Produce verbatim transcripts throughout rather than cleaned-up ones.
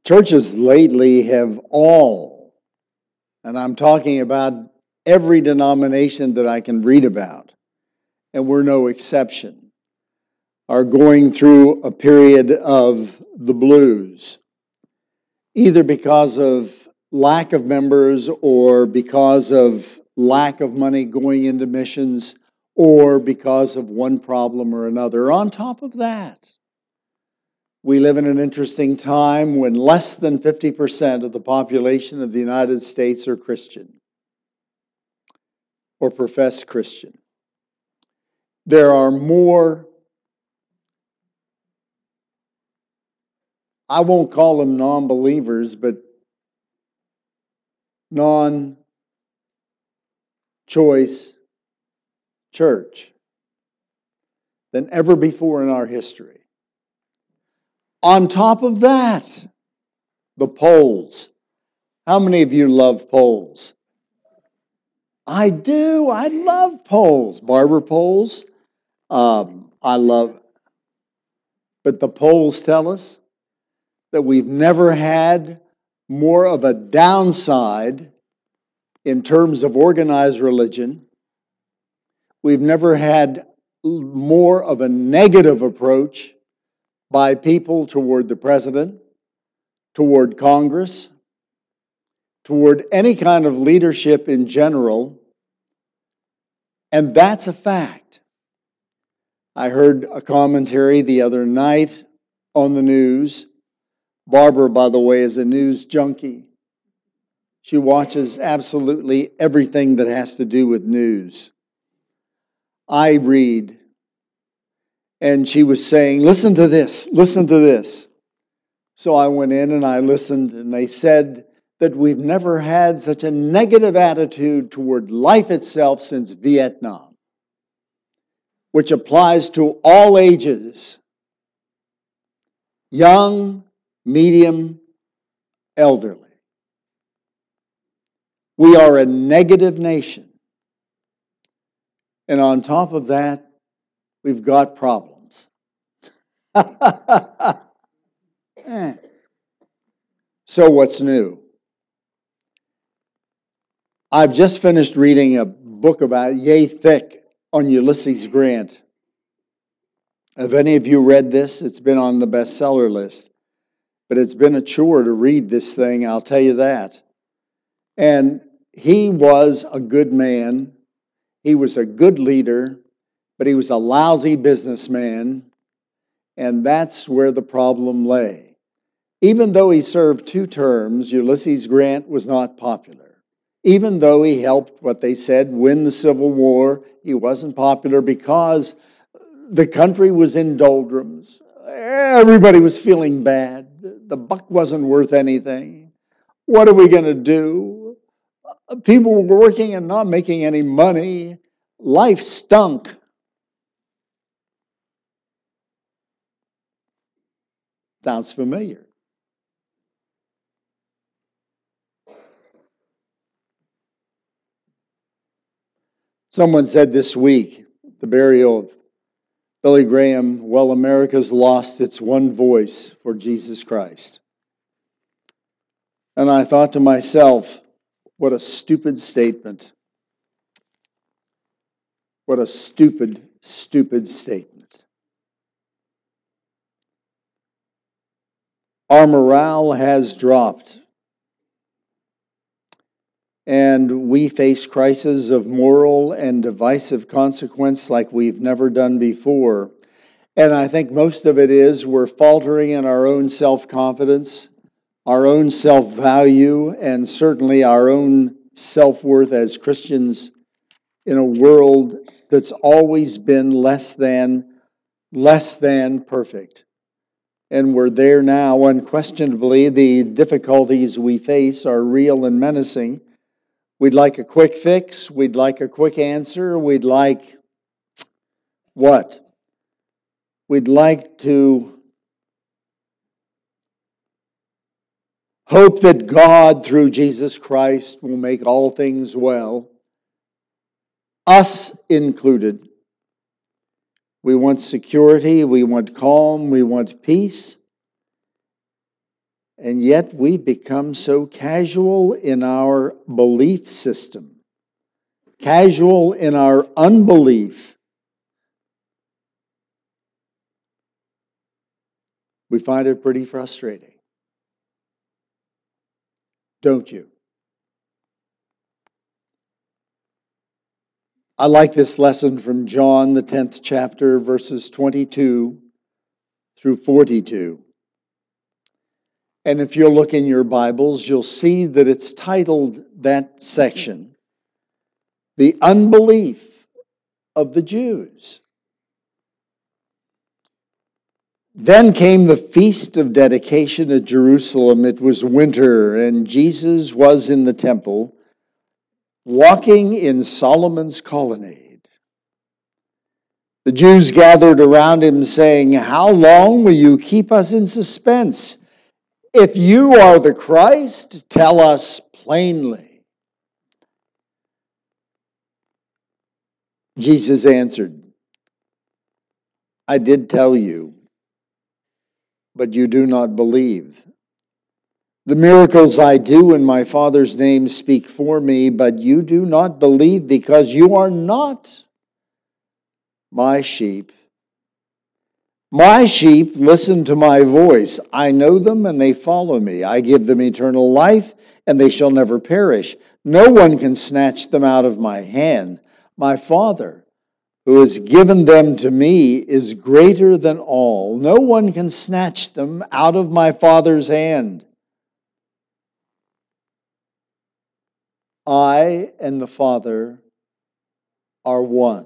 Churches lately have all, and I'm talking about every denomination that I can read about, and we're no exception, are going through a period of the blues, either because of lack of members or because of lack of money going into missions or because of one problem or another. On top of that, we live in an interesting time when less than fifty percent of the population of the United States are Christian or profess Christian. There are more, I won't call them non-believers, but non-choice church than ever before in our history. On top of that, the polls. How many of you love polls? I do. I love polls. Barber polls. Um, I love. But the polls tell us that we've never had more of a downside in terms of organized religion. We've never had more of a negative approach by people toward the president, toward Congress, toward any kind of leadership in general, and that's a fact. I heard a commentary the other night on the news. Barbara, by the way, is a news junkie. She watches absolutely everything that has to do with news. I read, and she was saying, listen to this, listen to this. So I went in and I listened, and they said that we've never had such a negative attitude toward life itself since Vietnam, which applies to all ages, young, medium, elderly. We are a negative nation. And on top of that, we've got problems. So what's new? I've just finished reading a book about yay thick on Ulysses Grant. Have any of you read this? It's been on the bestseller list. But it's been a chore to read this thing, I'll tell you that. And he was a good man. He was a good leader, but he was a lousy businessman. And that's where the problem lay. Even though he served two terms, Ulysses Grant was not popular. Even though he helped, what they said, win the Civil War, he wasn't popular because the country was in doldrums. Everybody was feeling bad. The buck wasn't worth anything. What are we going to do? People were working and not making any money. Life stunk. Sounds familiar. Someone said this week, the burial of Billy Graham, well, America's lost its one voice for Jesus Christ. And I thought to myself, what a stupid statement. What a stupid, stupid statement. Our morale has dropped. And we face crises of moral and divisive consequence like we've never done before. And I think most of it is we're faltering in our own self-confidence, our own self-value, and certainly our own self-worth as Christians in a world that's always been less than, less than perfect. And we're there now. Unquestionably, the difficulties we face are real and menacing. We'd like a quick fix. We'd like a quick answer. We'd like what? We'd like to hope that God, through Jesus Christ, will make all things well, us included. We want security. We want calm. We want peace. And yet we've become so casual in our belief system, casual in our unbelief. We find it pretty frustrating. Don't you? I like this lesson from John, the tenth chapter, verses twenty-two through forty-two. And if you'll look in your Bibles, you'll see that it's titled, that section, The Unbelief of the Jews. Then came the feast of dedication at Jerusalem. It was winter, and Jesus was in the temple, walking in Solomon's colonnade. The Jews gathered around him, saying, "How long will you keep us in suspense? If you are the Christ, tell us plainly." Jesus answered, "I did tell you, but you do not believe. The miracles I do in my Father's name speak for me, but you do not believe because you are not my sheep. My sheep listen to my voice. I know them and they follow me. I give them eternal life and they shall never perish. No one can snatch them out of my hand. My Father, who has given them to me, is greater than all. No one can snatch them out of my Father's hand. I and the Father are one."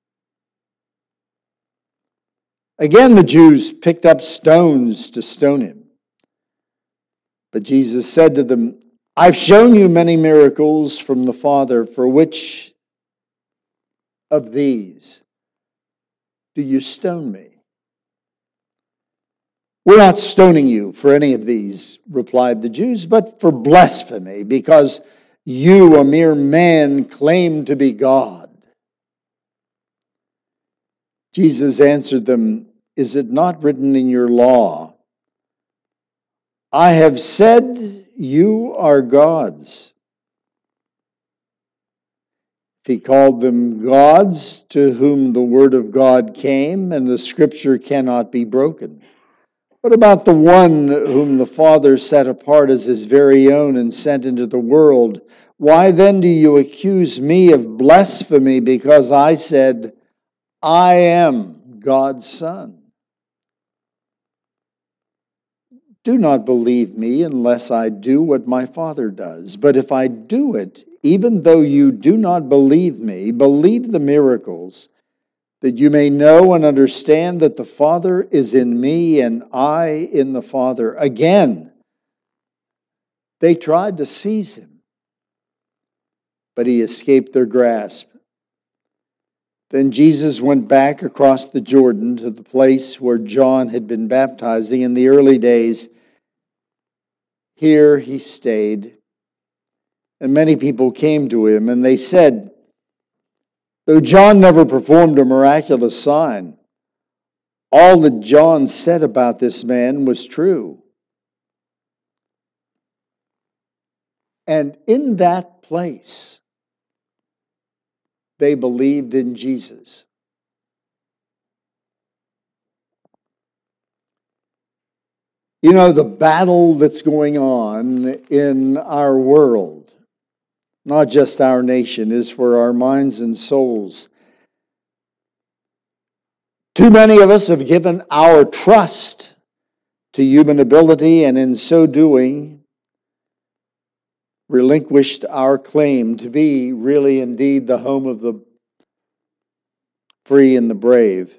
Again, the Jews picked up stones to stone him. But Jesus said to them, "I've shown you many miracles from the Father. For which of these do you stone me?" "We're not stoning you for any of these," replied the Jews, "but for blasphemy, because you, a mere man, claim to be God." Jesus answered them, "Is it not written in your law, 'I have said you are gods'?" He called them gods to whom the word of God came, and the scripture cannot be broken. What about the one whom the Father set apart as his very own and sent into the world? Why then do you accuse me of blasphemy because I said, 'I am God's Son'? Do not believe me unless I do what my Father does. But if I do it, even though you do not believe me, believe the miracles, that you may know and understand that the Father is in me and I in the Father." Again, they tried to seize him, but he escaped their grasp. Then Jesus went back across the Jordan to the place where John had been baptizing in the early days. Here he stayed, and many people came to him, and they said, "Though John never performed a miraculous sign, all that John said about this man was true." And in that place, they believed in Jesus. You know, the battle that's going on in our world, not just our nation, is for our minds and souls. Too many of us have given our trust to human ability, and in so doing, relinquished our claim to be really indeed the home of the free and the brave.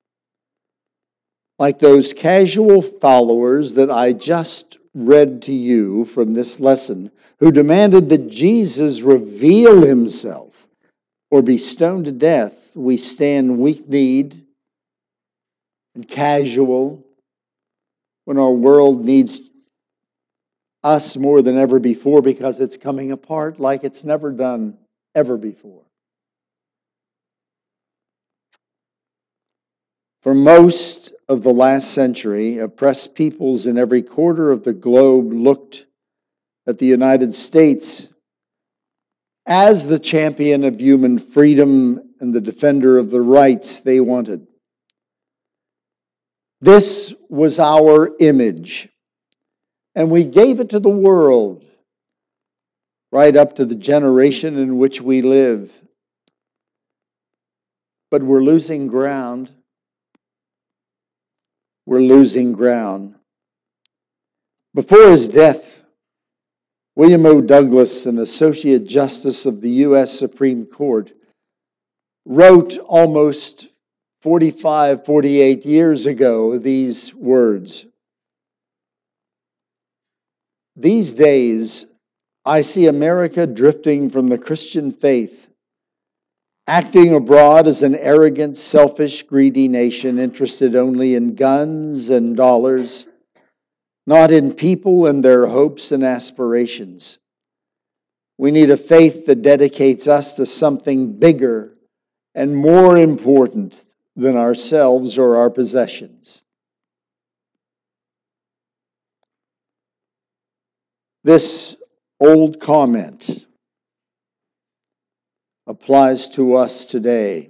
Like those casual followers that I just read to you from this lesson, who demanded that Jesus reveal himself or be stoned to death, we stand weak-kneed and casual when our world needs us more than ever before, because it's coming apart like it's never done ever before. For most of the last century, oppressed peoples in every quarter of the globe looked at the United States as the champion of human freedom and the defender of the rights they wanted. This was our image, and we gave it to the world right up to the generation in which we live. But we're losing ground. We're losing ground. Before his death, William O. Douglas, an Associate Justice of the U S Supreme Court, wrote almost forty-five, forty-eight years ago these words. These days, I see America drifting from the Christian faith, acting abroad as an arrogant, selfish, greedy nation interested only in guns and dollars, not in people and their hopes and aspirations. We need a faith that dedicates us to something bigger and more important than ourselves or our possessions. This old comment applies to us today,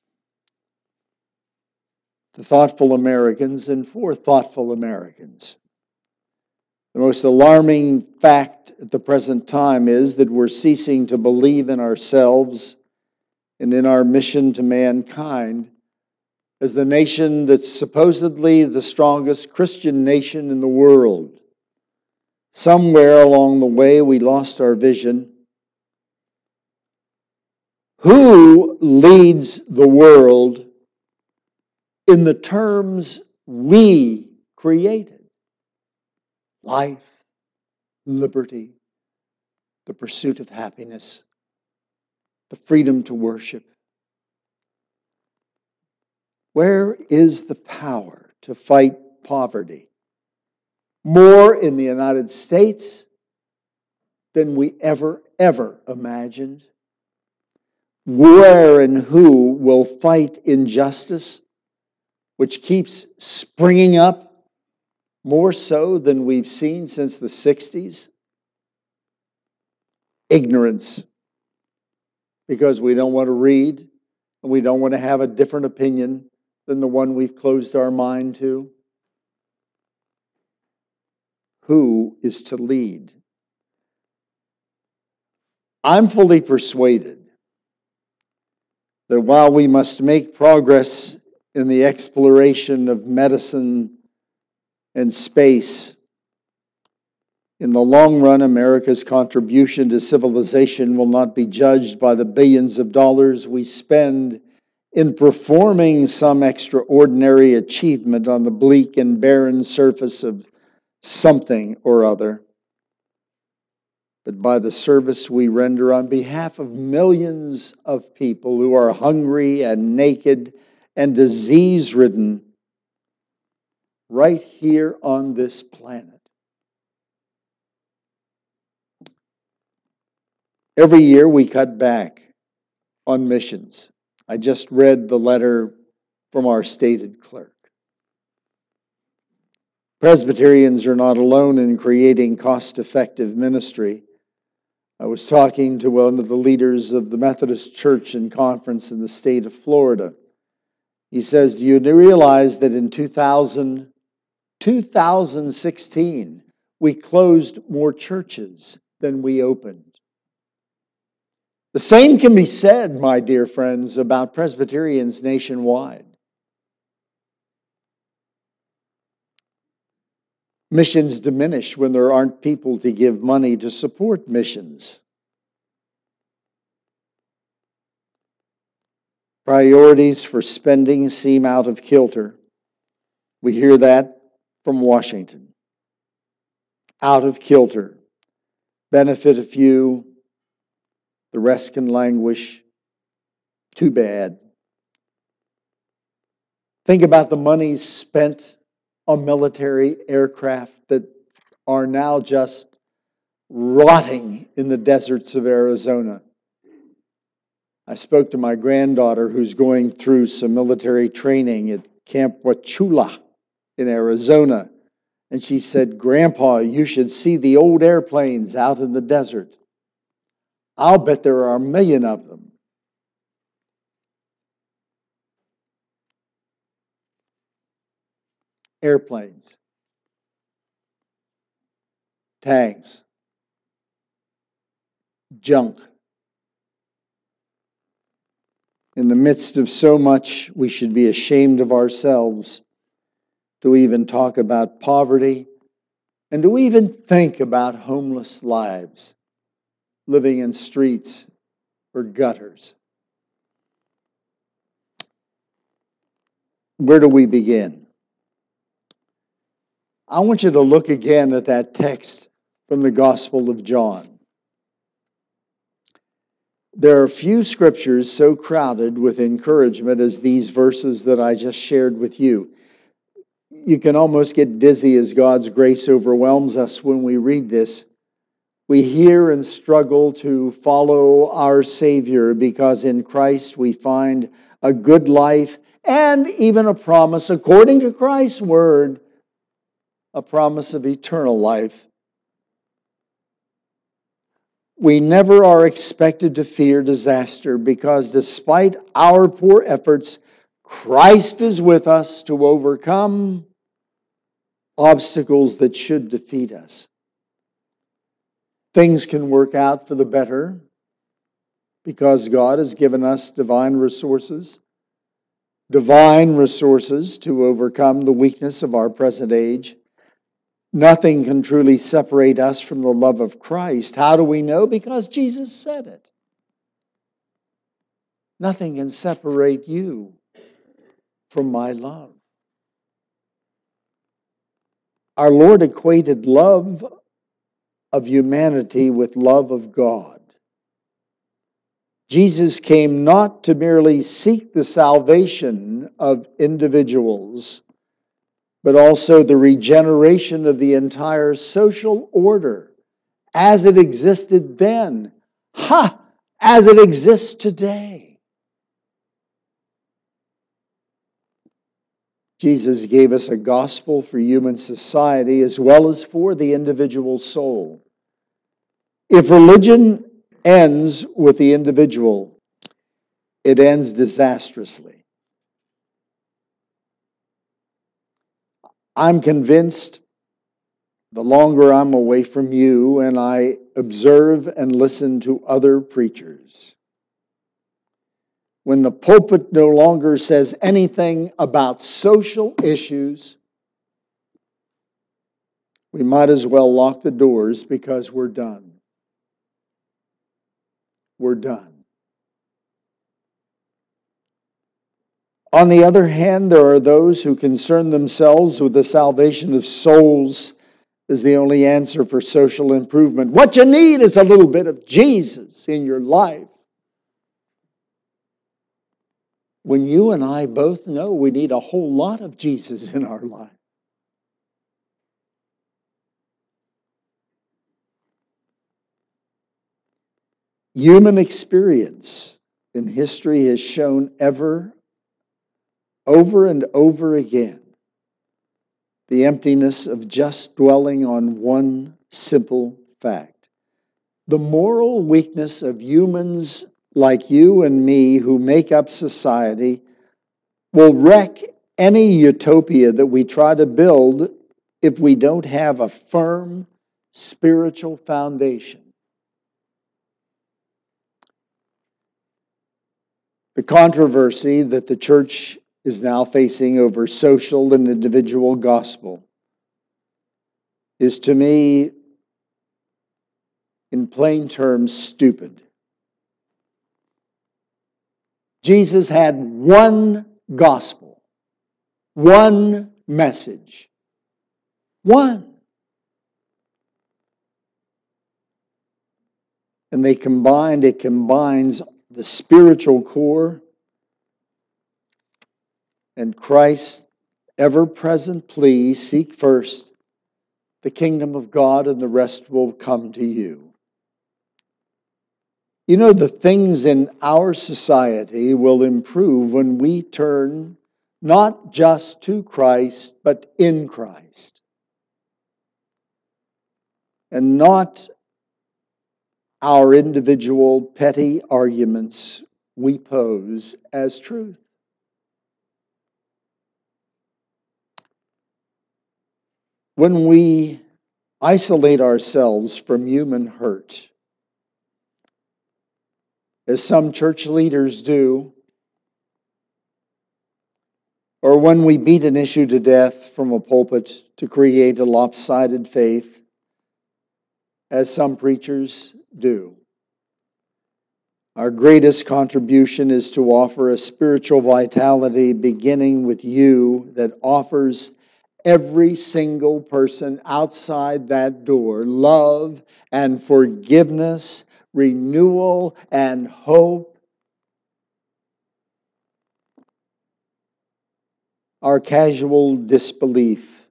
to thoughtful Americans and for thoughtful Americans. The most alarming fact at the present time is that we're ceasing to believe in ourselves and in our mission to mankind as the nation that's supposedly the strongest Christian nation in the world. Somewhere along the way, we lost our vision. Who leads the world in the terms we created? Life, liberty, the pursuit of happiness, the freedom to worship. Where is the power to fight poverty? More in the United States than we ever, ever imagined. Where and who will fight injustice, which keeps springing up more so than we've seen since the sixties? Ignorance, because we don't want to read and we don't want to have a different opinion than the one we've closed our mind to. Who is to lead? I'm fully persuaded that while we must make progress in the exploration of medicine and space, in the long run, America's contribution to civilization will not be judged by the billions of dollars we spend in performing some extraordinary achievement on the bleak and barren surface of something or other, but by the service we render on behalf of millions of people who are hungry and naked and disease-ridden right here on this planet. Every year we cut back on missions. I just read the letter from our stated clerk. Presbyterians are not alone in creating cost-effective ministry. I was talking to one of the leaders of the Methodist Church and Conference in the state of Florida. He says, do you realize that in two thousand, two thousand sixteen, we closed more churches than we opened? The same can be said, my dear friends, about Presbyterians nationwide. Missions diminish when there aren't people to give money to support missions. Priorities for spending seem out of kilter. We hear that from Washington. Out of kilter. Benefit a few, the rest can languish. Too bad. Think about the money spent on military aircraft that are now just rotting in the deserts of Arizona. I spoke to my granddaughter who's going through some military training at Camp Wachula in Arizona. And she said, "Grandpa, you should see the old airplanes out in the desert. I'll bet there are a million of them." Airplanes, tanks, junk. In the midst of so much, we should be ashamed of ourselves to even talk about poverty and to even think about homeless lives living in streets or gutters. Where do we begin? I want you to look again at that text from the Gospel of John. There are few scriptures so crowded with encouragement as these verses that I just shared with you. You can almost get dizzy as God's grace overwhelms us when we read this. We hear and struggle to follow our Savior because in Christ we find a good life and even a promise, according to Christ's word, a promise of eternal life. We never are expected to fear disaster because despite our poor efforts, Christ is with us to overcome obstacles that should defeat us. Things can work out for the better because God has given us divine resources, divine resources to overcome the weakness of our present age. Nothing can truly separate us from the love of Christ. How do we know? Because Jesus said it. Nothing can separate you from my love. Our Lord equated love of humanity with love of God. Jesus came not to merely seek the salvation of individuals, but also the regeneration of the entire social order as it existed then, ha, as it exists today. Jesus gave us a gospel for human society as well as for the individual soul. If religion ends with the individual, it ends disastrously. I'm convinced the longer I'm away from you and I observe and listen to other preachers, when the pulpit no longer says anything about social issues, we might as well lock the doors because we're done. We're done. On the other hand, there are those who concern themselves with the salvation of souls as the only answer for social improvement. What you need is a little bit of Jesus in your life. When you and I both know we need a whole lot of Jesus in our life. Human experience in history has shown ever, over and over again, the emptiness of just dwelling on one simple fact. The moral weakness of humans like you and me who make up society will wreck any utopia that we try to build if we don't have a firm spiritual foundation. The controversy that the church is now facing over social and individual gospel is, to me, in plain terms, stupid. Jesus had one gospel, one message, one. And they combined, it combines the spiritual core and Christ's ever-present plea, seek first the kingdom of God and the rest will come to you. You know, the things in our society will improve when we turn not just to Christ, but in Christ. And not our individual petty arguments we pose as truth. When we isolate ourselves from human hurt, as some church leaders do, or when we beat an issue to death from a pulpit to create a lopsided faith, as some preachers do, our greatest contribution is to offer a spiritual vitality beginning with you that offers every single person outside that door love and forgiveness, renewal and hope. Our casual disbelief,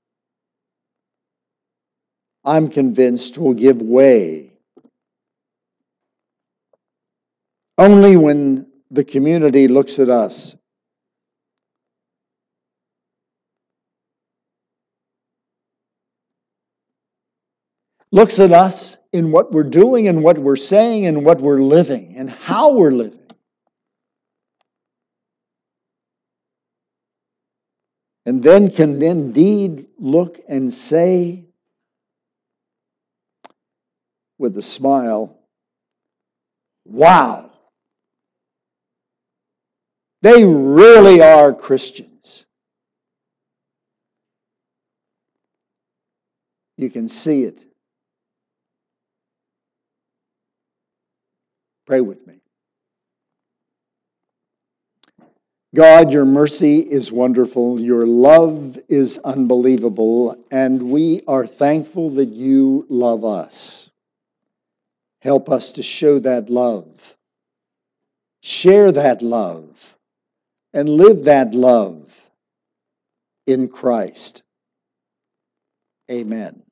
I'm convinced, will give way only when the community looks at us looks at us in what we're doing and what we're saying and what we're living and how we're living. And then can indeed look and say with a smile, wow, they really are Christians. You can see it. Pray with me. God, your mercy is wonderful. Your love is unbelievable. And we are thankful that you love us. Help us to show that love, share that love, and live that love in Christ. Amen.